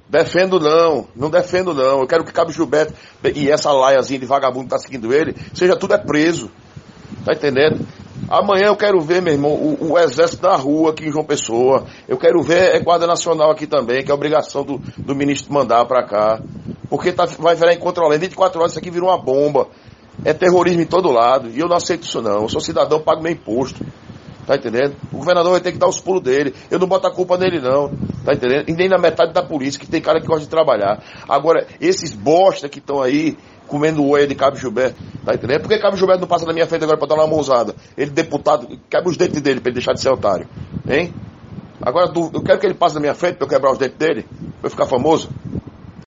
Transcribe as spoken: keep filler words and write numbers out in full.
Defendo não, não defendo não. Eu quero que Cabo Gilberto e essa laiazinha de vagabundo que tá seguindo ele, seja tudo é preso. Tá entendendo? Amanhã eu quero ver, meu irmão, o, o exército na rua aqui em João Pessoa. Eu quero ver a Guarda Nacional aqui também, que é obrigação do, do ministro mandar pra cá. Porque tá, vai virar incontrolável. vinte e quatro horas isso aqui virou uma bomba. É terrorismo em todo lado. E eu não aceito isso não. Eu sou cidadão, pago meu imposto. Tá entendendo? O governador vai ter que dar os pulos dele. Eu não boto a culpa nele não. Tá entendendo? E nem na metade da polícia, que tem cara que gosta de trabalhar. Agora, esses bosta que estão aí comendo o olho de Cabo Gilberto, tá entendendo? Por que Cabo Gilberto não passa na minha frente agora pra dar uma mãozada? Ele, deputado, quebra os dentes dele pra ele deixar de ser otário. Hein? Agora, eu quero que ele passe na minha frente pra eu quebrar os dentes dele, pra eu ficar famoso.